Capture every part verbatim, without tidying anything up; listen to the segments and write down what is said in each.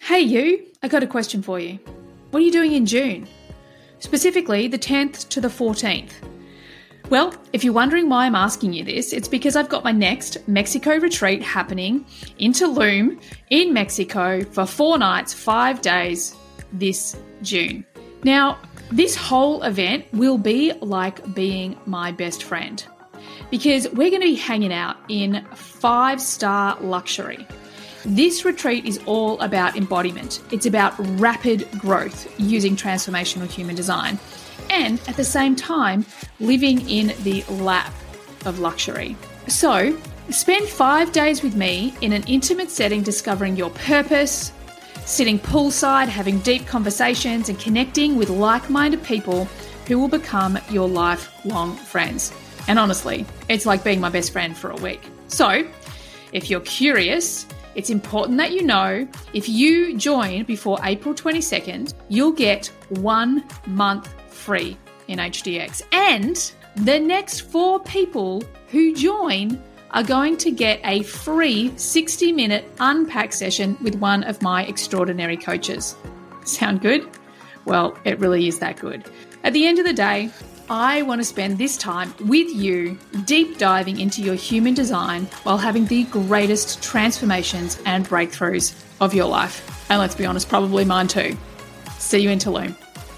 Hey you, I got a question for you. What are you doing in June? Specifically the tenth to the fourteenth. Well, if you're wondering why I'm asking you this, it's because I've got my next Mexico retreat happening in Tulum in Mexico for four nights, five days this June. Now, this whole event will be like being my best friend because we're going to be hanging out in five-star luxury. This retreat is all about embodiment. It's about rapid growth using transformational human design and at the same time living in the lap of luxury. So spend five days with me in an intimate setting discovering your purpose, sitting poolside, having deep conversations and connecting with like-minded people who will become your lifelong friends. And honestly, it's like being my best friend for a week. So if you're curious, it's important that you know if you join before April twenty-second, you'll get one month free in H D X. And the next four people who join are going to get a free sixty minute unpack session with one of my extraordinary coaches. Sound good? Well, it really is that good. At the end of the day, I want to spend this time with you deep diving into your human design while having the greatest transformations and breakthroughs of your life. And let's be honest, probably mine too. See you in Tulum.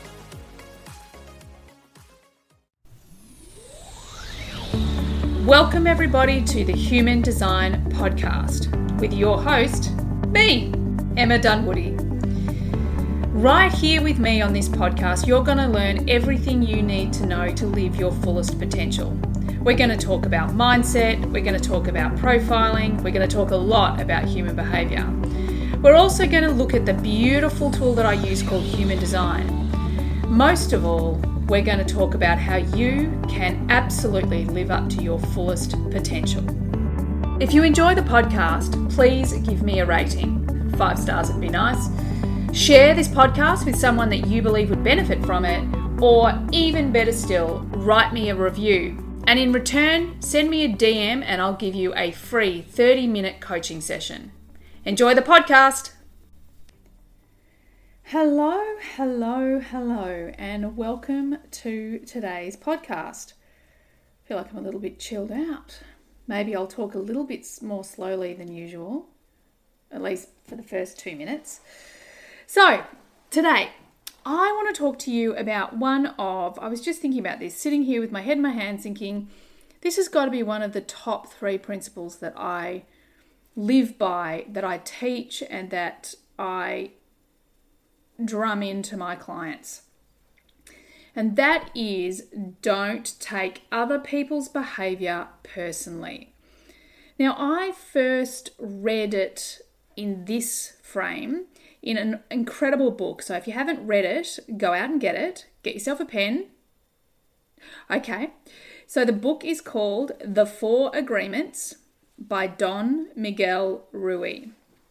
Welcome everybody to the Human Design Podcast with your host, me, Emma Dunwoody. Right here with me on this podcast, you're going to learn everything you need to know to live your fullest potential. We're going to talk about mindset, we're going to talk about profiling, we're going to talk a lot about human behavior. We're also going to look at the beautiful tool that I use called Human Design. Most of all, we're going to talk about how you can absolutely live up to your fullest potential. If you enjoy the podcast, please give me a rating. Five stars would be nice. Share this podcast with someone that you believe would benefit from it, or even better still, write me a review. And in return, send me a D M and I'll give you a free thirty minute coaching session. Enjoy the podcast. Hello, hello, hello, and welcome to today's podcast. I feel like I'm a little bit chilled out. Maybe I'll talk a little bit more slowly than usual, at least for the first two minutes. So, today, I want to talk to you about one of, I was just thinking about this, sitting here with my head in my hands thinking, this has got to be one of the top three principles that I live by, that I teach, and that I drum into my clients. And that is, don't take other people's behavior personally. Now, I first read it in this frame in an incredible book. So if you haven't read it, go out and get it. Get yourself a pen. Okay. So the book is called The Four Agreements by Don Miguel Ruiz.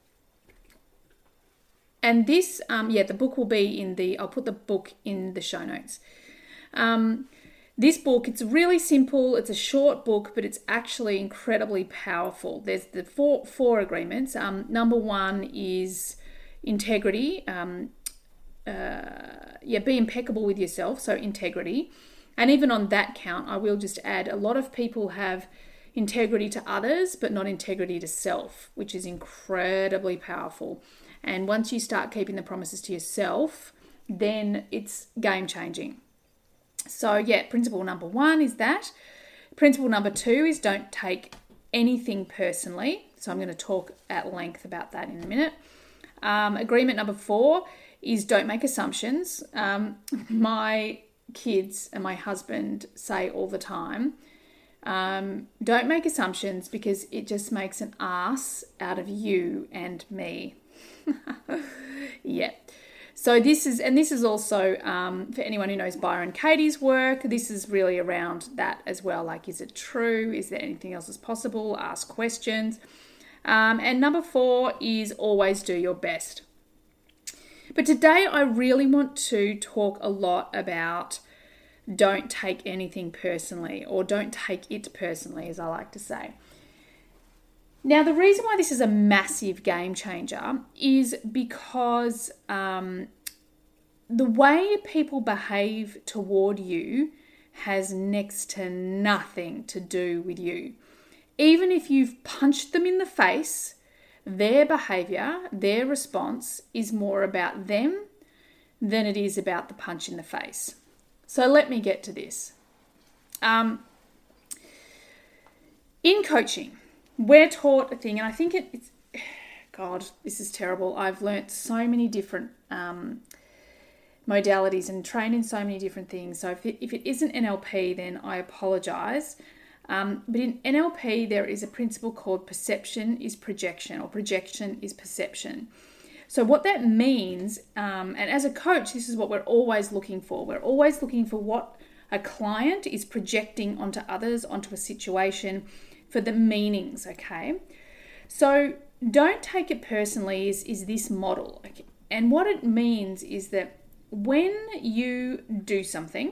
And this, um, yeah, the book will be in the, I'll put the book in the show notes. Um, this book, it's really simple. It's a short book, but it's actually incredibly powerful. There's the four, four agreements. Um, number one is integrity. Um, uh, yeah, be impeccable with yourself. So integrity. And even on that count, I will just add a lot of people have integrity to others, but not integrity to self, which is incredibly powerful. And once you start keeping the promises to yourself, then it's game changing. So yeah, principle number one is that. Principle number two is don't take anything personally. So I'm going to talk at length about that in a minute. Um, agreement number four is don't make assumptions. Um, my kids and my husband say all the time, um, don't make assumptions because it just makes an ass out of you and me. Yeah. So this is, and this is also, um, for anyone who knows Byron Katie's work, this is really around that as well. Like, is it true? Is there anything else that's possible? Ask questions. Um, and number four is always do your best. But today I really want to talk a lot about don't take anything personally, or don't take it personally, as I like to say. Now, the reason why this is a massive game changer is because um, the way people behave toward you has next to nothing to do with you. Even if you've punched them in the face, their behaviour, their response is more about them than it is about the punch in the face. So let me get to this. Um, in coaching, we're taught a thing, and I think it, it's, God, this is terrible. I've learnt so many different um, modalities and trained in so many different things. So if it, if it isn't N L P, then I apologise. Um, but in N L P, there is a principle called perception is projection, or projection is perception. So what that means, um, and as a coach, this is what we're always looking for. We're always looking for what a client is projecting onto others, onto a situation, for the meanings, okay? So don't take it personally is, is this model. Okay? And what it means is that when you do something,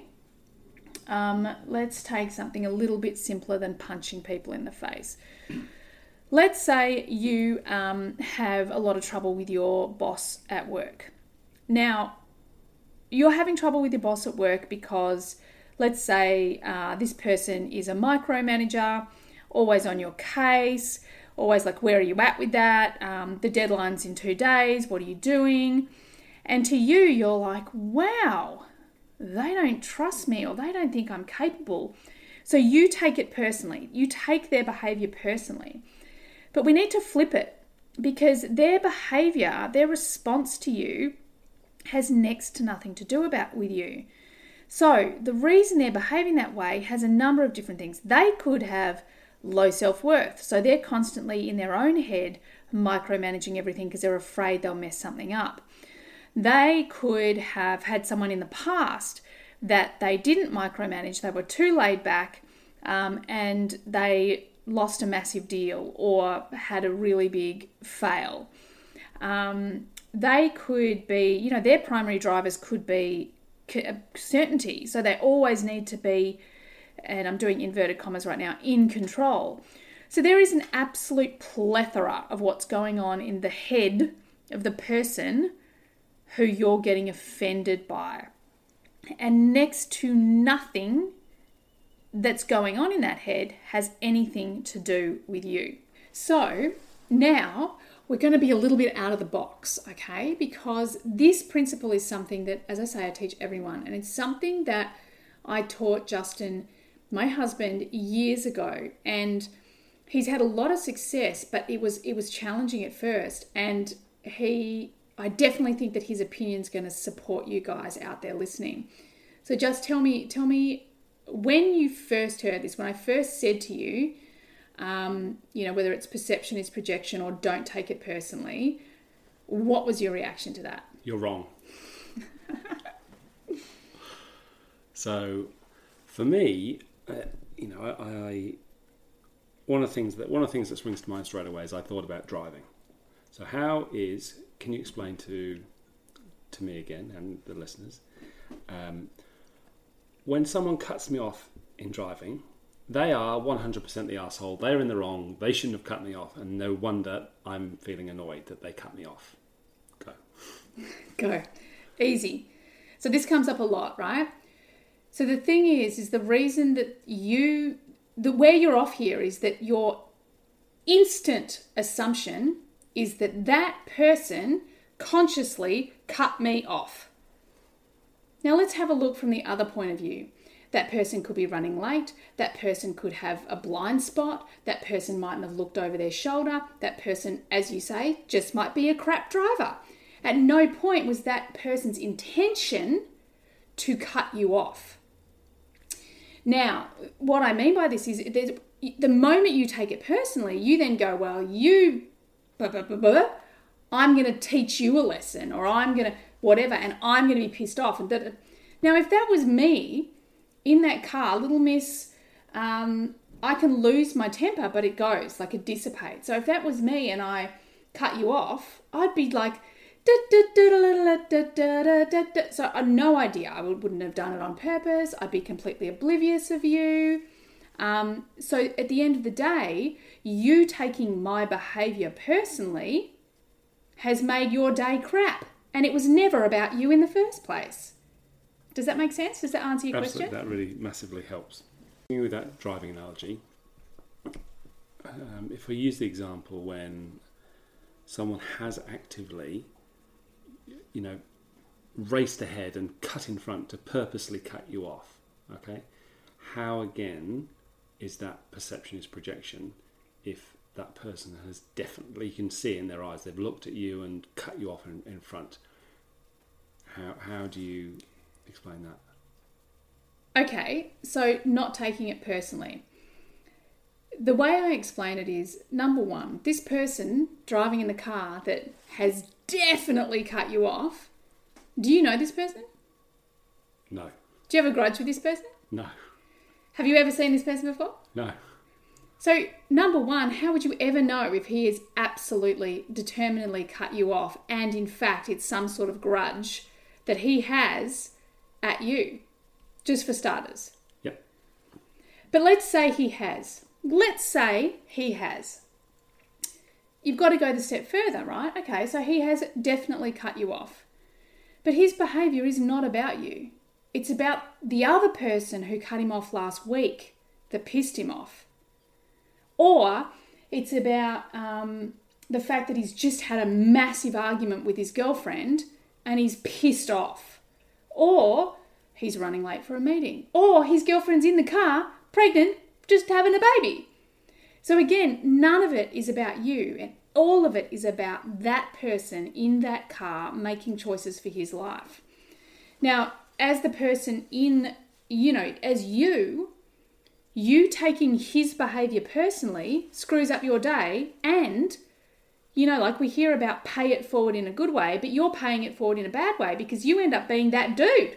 um, let's take something a little bit simpler than punching people in the face. Let's say you um, have a lot of trouble with your boss at work. Now, you're having trouble with your boss at work because, let's say, uh, this person is a micromanager, always on your case, always like, where are you at with that? Um, the deadline's in two days. What are you doing? And to you, you're like, wow, they don't trust me, or they don't think I'm capable. So you take it personally. You take their behavior personally. But we need to flip it, because their behavior, their response to you has next to nothing to do about with you. So the reason they're behaving that way has a number of different things. They could have low self-worth. So they're constantly in their own head micromanaging everything because they're afraid they'll mess something up. They could have had someone in the past that they didn't micromanage. They were too laid back um, and they lost a massive deal or had a really big fail. Um, they could be, you know, their primary drivers could be certainty. So they always need to be, and I'm doing inverted commas right now, in control. So there is an absolute plethora of what's going on in the head of the person who you're getting offended by. And next to nothing that's going on in that head has anything to do with you. So now we're going to be a little bit out of the box, okay? Because this principle is something that, as I say, I teach everyone. And it's something that I taught Justin, my husband, years ago. And he's had a lot of success, but it was it was challenging at first. And he, I definitely think that his opinion's going to support you guys out there listening. So just tell me, tell me when you first heard this, when I first said to you, um, you know, whether it's perception is projection or don't take it personally, what was your reaction to that? You're wrong. So for me, uh, you know, I, I one of the things that one of the things that springs to mind straight away is I thought about driving. So how is, can you explain to to me again and the listeners, um, when someone cuts me off in driving, they are one hundred percent the arsehole. They're in the wrong. They shouldn't have cut me off. And no wonder I'm feeling annoyed that they cut me off. Go. Go. Easy. So this comes up a lot, right? So the thing is, is the reason that you, the where you're off here is that your instant assumption is that that person consciously cut me off. Now let's have a look from the other point of view. That person could be running late. That person could have a blind spot. That person mightn't have looked over their shoulder. That person, as you say, just might be a crap driver. At no point was that person's intention to cut you off. Now, what I mean by this is there's, the moment you take it personally, you then go, well, you, blah, blah, blah, blah, I'm going to teach you a lesson, or I'm going to, whatever, and I'm going to be pissed off. And da, da. Now, if that was me in that car, little miss, um, I can lose my temper, but it goes, like it dissipates. So if that was me and I cut you off, I'd be like, da, da, da, da, da, da, da, da, da. So I have no idea. I wouldn't have done it on purpose. I'd be completely oblivious of you. Um, so at the end of the day, you taking my behaviour personally has made your day crap, and it was never about you in the first place. Does that make sense? Does that answer your Absolutely, question? that really massively helps. With that driving analogy, um, if I use the example when someone has actively, you know, raced ahead and cut in front to purposely cut you off, okay? How, again, is that perceptionist projection if that person has definitely, you can see in their eyes, they've looked at you and cut you off in, in front? How, how do you explain that? Okay, so not taking it personally. The way I explain it is, number one, this person driving in the car that has definitely cut you off, do you know this person? No. Do you have a grudge with this person? No. Have you ever seen this person before? No. So, number one, how would you ever know if he has absolutely, determinedly cut you off and, in fact, it's some sort of grudge that he has at you? Just for starters. Yep. But let's say he has. Let's say he has. You've got to go the step further, right? Okay, so he has definitely cut you off. But his behaviour is not about you. It's about the other person who cut him off last week that pissed him off. Or it's about um, the fact that he's just had a massive argument with his girlfriend and he's pissed off. Or he's running late for a meeting. Or his girlfriend's in the car, pregnant, just having a baby. So again, none of it is about you. And all of it is about that person in that car making choices for his life. Now, as the person in, you know, as you, you taking his behaviour personally screws up your day and, you know, like we hear about pay it forward in a good way, but you're paying it forward in a bad way because you end up being that dude.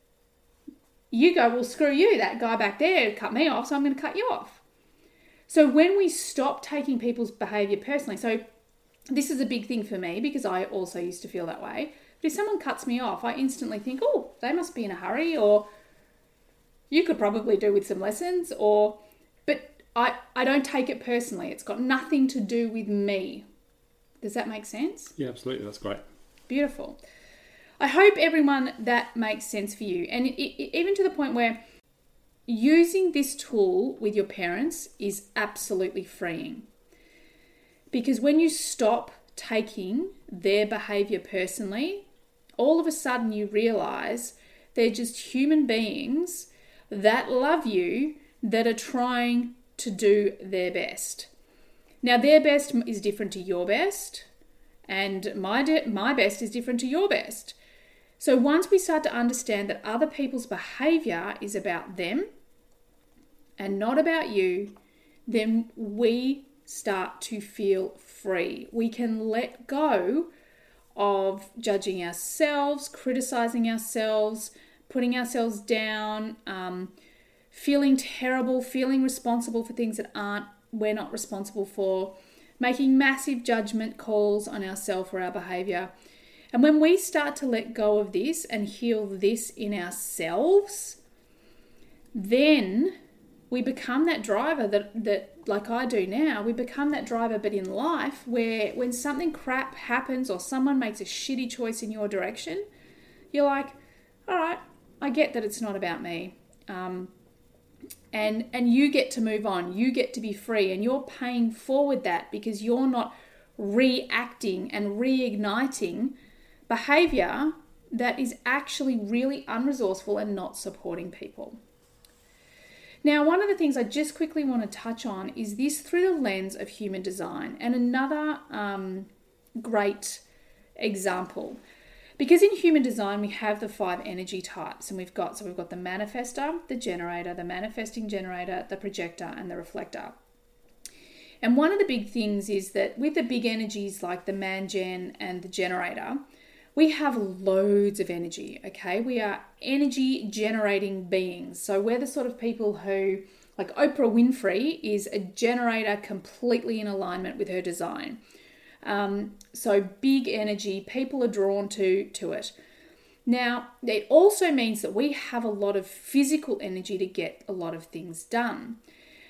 You go, well, screw you, that guy back there cut me off, so I'm going to cut you off. So when we stop taking people's behaviour personally, so this is a big thing for me because I also used to feel that way. But if someone cuts me off, I instantly think, oh, they must be in a hurry, or you could probably do with some lessons, or, but I, I don't take it personally. It's got nothing to do with me. Does that make sense? Yeah, absolutely. That's great. Beautiful. I hope everyone that makes sense for you. And it, it, even to the point where using this tool with your parents is absolutely freeing. Because when you stop taking their behaviour personally, all of a sudden you realise they're just human beings that love you, that are trying to do their best. Now, their best is different to your best, and my de- my best is different to your best. So once we start to understand that other people's behaviour is about them and not about you, then we start to feel free. We can let go of judging ourselves, criticising ourselves, putting ourselves down, um, feeling terrible, feeling responsible for things that aren't we're not responsible for, making massive judgment calls on ourselves or our behaviour. And when we start to let go of this and heal this in ourselves, then we become that driver that, that, like I do now, we become that driver, but in life, where when something crap happens or someone makes a shitty choice in your direction, you're like, all right, I get that it's not about me. Um, and and you get to move on. You get to be free, and you're paying forward that because you're not reacting and reigniting behaviour that is actually really unresourceful and not supporting people. Now, one of the things I just quickly want to touch on is this through the lens of human design, and another um, great example. Because in human design, we have the five energy types, and we've got, so we've got the manifestor, the generator, the manifesting generator, the projector, and the reflector. And one of the big things is that with the big energies like the man-gen and the generator, we have loads of energy, okay? We are energy generating beings. So we're the sort of people who, like Oprah Winfrey is a generator completely in alignment with her design. Um, so big energy, people are drawn to, to it. Now, it also means that we have a lot of physical energy to get a lot of things done.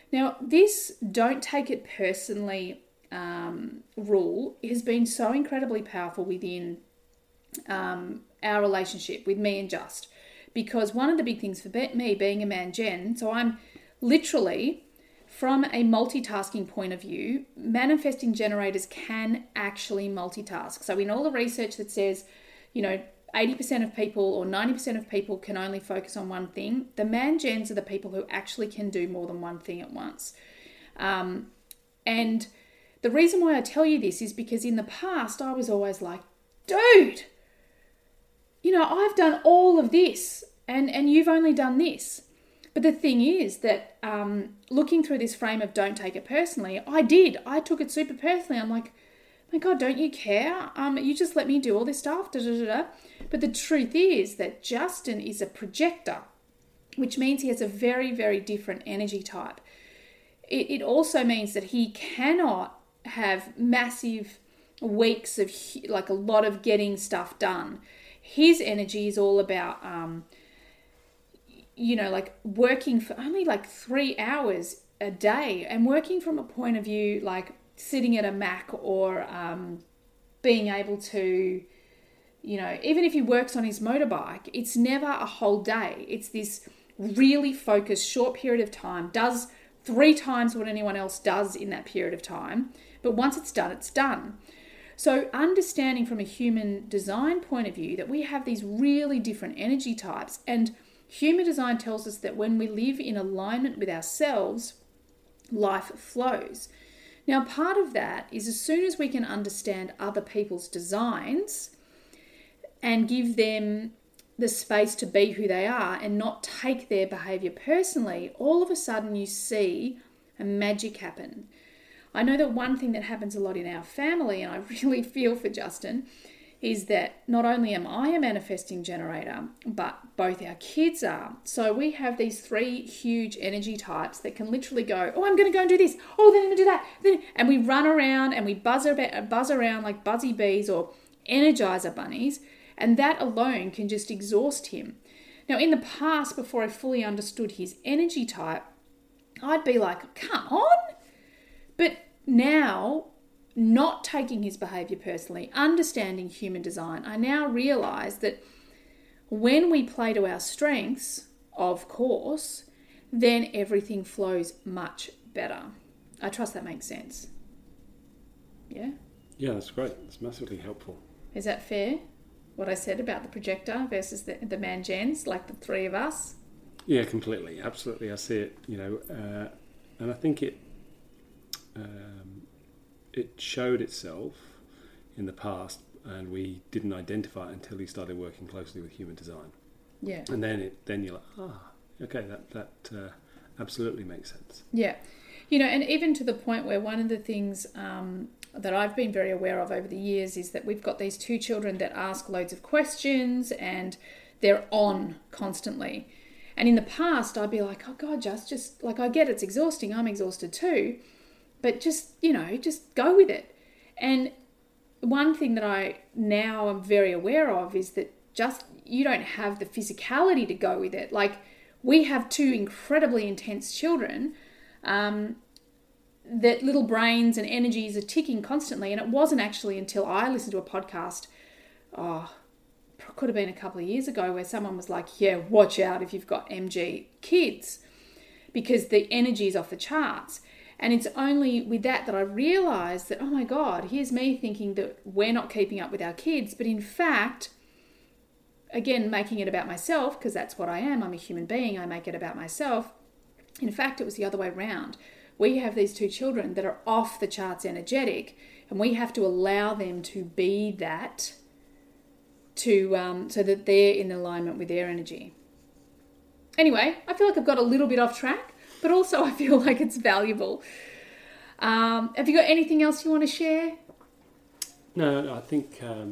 Now, this don't take it personally um, rule has been so incredibly powerful within um, our relationship with me and Just, because one of the big things for me being a man gen, so I'm literally, from a multitasking point of view, manifesting generators can actually multitask. So in all the research that says, you know, eighty percent of people or ninety percent of people can only focus on one thing, the man gens are the people who actually can do more than one thing at once. Um, and the reason why I tell you this is because in the past I was always like, dude, you know, I've done all of this and, and you've only done this. But the thing is that um, looking through this frame of don't take it personally, I did. I took it super personally. I'm like, my God, don't you care? Um, you just let me do all this stuff. Da, da, da, da. But the truth is that Justin is a projector, which means he has a very, very different energy type. It, it also means that he cannot have massive weeks of like a lot of getting stuff done. His energy is all about, um, you know, like working for only like three hours a day and working from a point of view like sitting at a Mac or um, being able to, you know, even if he works on his motorbike, it's never a whole day. It's this really focused short period of time, does three times what anyone else does in that period of time. But once it's done, it's done. So understanding from a human design point of view that we have these really different energy types, and human design tells us that when we live in alignment with ourselves, life flows. Now, part of that is as soon as we can understand other people's designs and give them the space to be who they are and not take their behavior personally, all of a sudden you see a magic happen. I know that one thing that happens a lot in our family, and I really feel for Justin, is that not only am I a manifesting generator, but both our kids are. So we have these three huge energy types that can literally go, oh, I'm going to go and do this. Oh, then I'm going to do that. Then, and we run around and we buzz, about, buzz around like buzzy bees or energizer bunnies. And that alone can just exhaust him. Now, in the past, before I fully understood his energy type, I'd be like, come on. But now, not taking his behavior personally, understanding human design, I now realize that when we play to our strengths, of course, then everything flows much better. I trust that makes sense. Yeah? Yeah, that's great. It's massively helpful. Is that fair? What I said about the projector versus the, the man gens, like the three of us? Yeah, completely. Absolutely. I see it, you know, uh, and I think it um, it showed itself in the past, and we didn't identify it until we started working closely with human design. Yeah. And then it, then you're like, ah, okay, that, that uh, absolutely makes sense. Yeah. You know, and even to the point where one of the things um, that I've been very aware of over the years is that we've got these two children that ask loads of questions and they're on constantly. And in the past, I'd be like, oh God, just, just like, I get it's exhausting. I'm exhausted too. But just, you know, just go with it. And one thing that I now am very aware of is that just, you don't have the physicality to go with it. Like, we have two incredibly intense children um, that little brains and energies are ticking constantly. And it wasn't actually until I listened to a podcast, oh, could have been a couple of years ago, where someone was like, yeah, watch out if you've got M G kids, because the energy is off the charts. And it's only with that that I realised that, oh my God, here's me thinking that we're not keeping up with our kids. But in fact, again, making it about myself, because that's what I am. I'm a human being. I make it about myself. In fact, it was the other way around. We have these two children that are off the charts energetic, and we have to allow them to be that to um, so that they're in alignment with their energy. Anyway, I feel like I've got a little bit off track, but also I feel like it's valuable. Um, have you got anything else you want to share? No, I think um,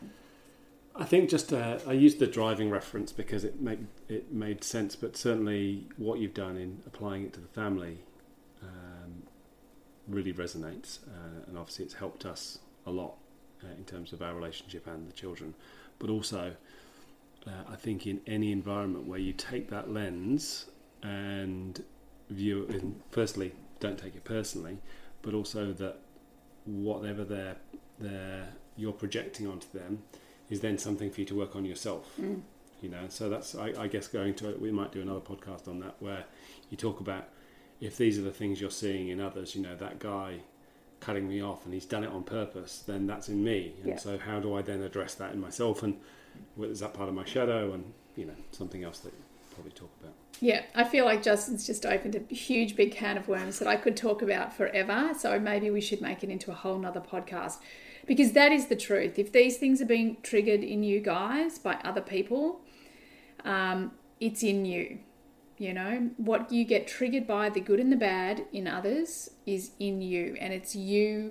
I think just uh, I used the driving reference because it made it made sense, but certainly what you've done in applying it to the family um, really resonates, uh, and obviously it's helped us a lot uh, in terms of our relationship and the children. But also, uh, I think in any environment where you take that lens and view it in, firstly, don't take it personally, but also that whatever they're, they're, you're projecting onto them is then something for you to work on yourself. Mm. You know, so that's, I, I guess, going to it, we might do another podcast on that, where you talk about if these are the things you're seeing in others, you know, that guy cutting me off and he's done it on purpose, then that's in me. And yeah. so how do I then address that in myself? And is that part of my shadow? And, you know, something else that we'll probably talk about. Yeah, I feel like Justin's just opened a huge big can of worms that I could talk about forever. So maybe we should make it into a whole nother podcast, because that is the truth. If these things are being triggered in you guys by other people, um, it's in you. You know, what you get triggered by, the good and the bad in others, is in you. And it's you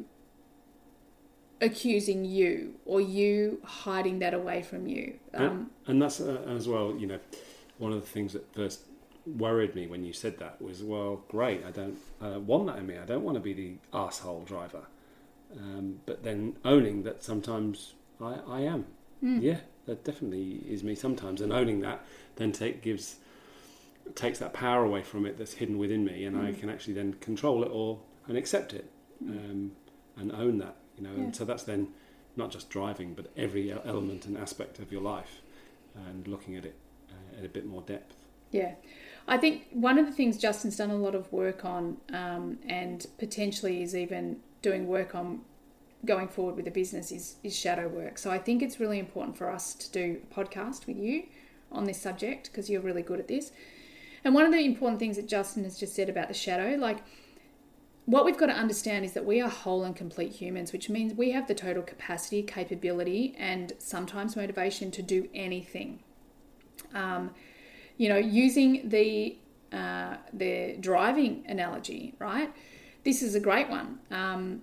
accusing you, or you hiding that away from you. Um, and, and that's uh, as well, you know, one of the things that first worried me when you said that was, well, great, I don't, I don't want that in me. I don't want to be the arsehole driver. Um, but then owning that sometimes I, I am. Mm. Yeah, that definitely is me sometimes. And owning that then take, gives... takes that power away from it that's hidden within me, and mm. I can actually then control it or and accept it, um, and own that, you know. Yeah. And so that's then not just driving, but every element and aspect of your life, and looking at it uh, at a bit more depth. Yeah, I think one of the things Justin's done a lot of work on, um, and potentially is even doing work on going forward with the business, is is shadow work. So I think it's really important for us to do a podcast with you on this subject, because you're really good at this. And one of the important things that Justin has just said about the shadow, like, what we've got to understand is that we are whole and complete humans, which means we have the total capacity, capability, and sometimes motivation to do anything. Um, you know, using the uh, the driving analogy, right? This is a great one. Um,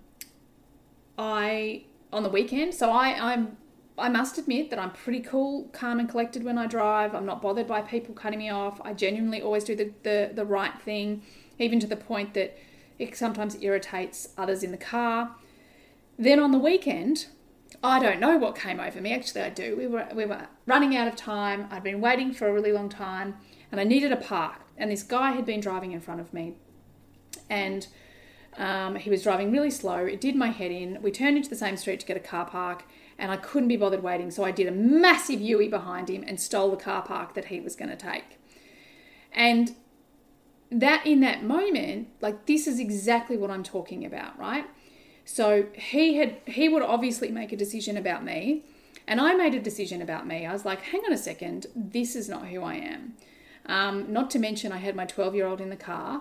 I on the weekend, so I I'm. I must admit that I'm pretty cool, calm and collected when I drive. I'm not bothered by people cutting me off. I genuinely always do the, the, the right thing, even to the point that it sometimes irritates others in the car. Then on the weekend, I don't know what came over me. Actually, I do. We were we were running out of time. I'd been waiting for a really long time, and I needed a park. And this guy had been driving in front of me, and um, he was driving really slow. It did my head in. We turned into the same street to get a car park, and I couldn't be bothered waiting, so I did a massive U-E behind him and stole the car park that he was going to take. And that, in that moment, like, this is exactly what I'm talking about, right? So he had he would obviously make a decision about me, and I made a decision about me. I was like, hang on a second, this is not who I am. Um, not to mention I had my twelve-year-old in the car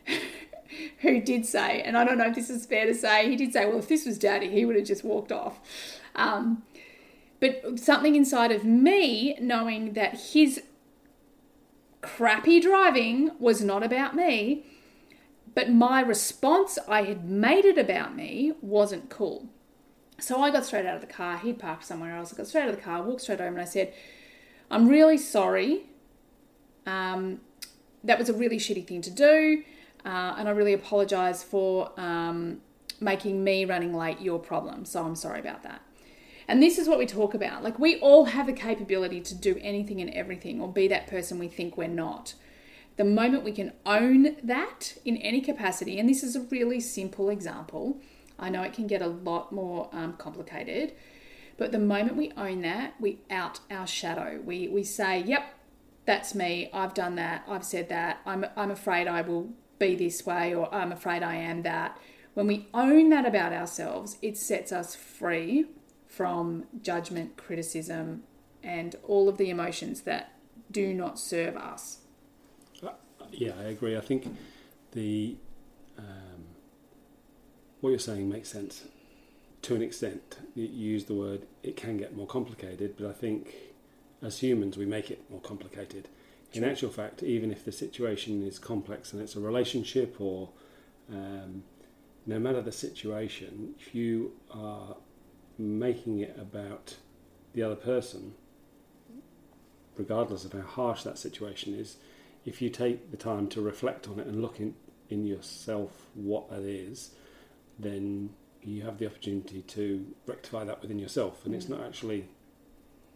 who did say, and I don't know if this is fair to say, he did say, well, if this was Daddy, he would have just walked off. Um, but something inside of me, knowing that his crappy driving was not about me, but my response, I had made it about me, wasn't cool. So I got straight out of the car. He'd parked somewhere else. I got straight out of the car, walked straight home, and I said, I'm really sorry. Um, that was a really shitty thing to do, uh, and I really apologise for um, making me running late your problem. So I'm sorry about that. And this is what we talk about. Like, we all have the capability to do anything and everything, or be that person we think we're not. The moment we can own that in any capacity, and this is a really simple example, I know it can get a lot more um, complicated, but the moment we own that, we out our shadow. We we say, yep, that's me, I've done that, I've said that, I'm I'm afraid I will be this way, or I'm afraid I am that. When we own that about ourselves, it sets us free from judgment, criticism, and all of the emotions that do not serve us. Yeah, I agree. I think the um, what you're saying makes sense to an extent. You use the word, it can get more complicated, but I think as humans we make it more complicated. In True. Actual fact, even if the situation is complex and it's a relationship, or um, no matter the situation, if you are making it about the other person, regardless of how harsh that situation is, if you take the time to reflect on it and look in, in yourself what that is, then you have the opportunity to rectify that within yourself. And mm. it's not actually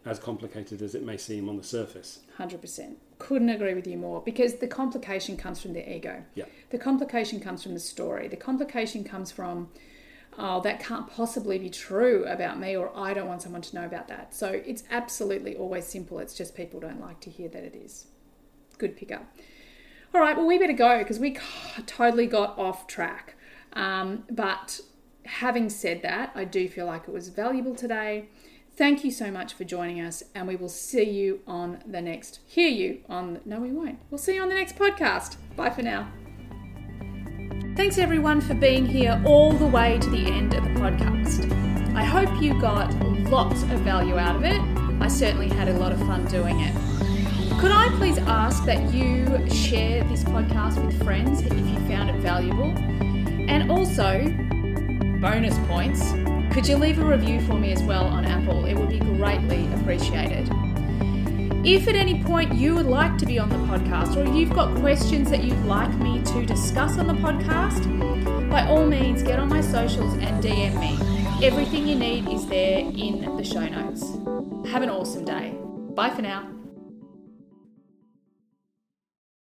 as complicated as it may seem on the surface. one hundred percent. Couldn't agree with you more, because the complication comes from the ego. Yeah. The complication comes from the story. The complication comes from, oh, that can't possibly be true about me, or I don't want someone to know about that. So it's absolutely always simple. It's just people don't like to hear that it is. Good pickup. All right, well, we better go because we totally got off track. Um, but having said that, I do feel like it was valuable today. Thank you so much for joining us, and we will see you on the next, hear you on, no we won't. We'll see you on the next podcast. Bye for now. Thanks everyone for being here all the way to the end of the podcast. I hope you got lots of value out of it. I certainly had a lot of fun doing it. Could I please ask that you share this podcast with friends if you found it valuable? And also, bonus points, could you leave a review for me as well on Apple? It would be greatly appreciated. If at any point you would like to be on the podcast, or you've got questions that you'd like me to discuss on the podcast, by all means get on my socials and D M me. Everything you need is there in the show notes. Have an awesome day. Bye for now.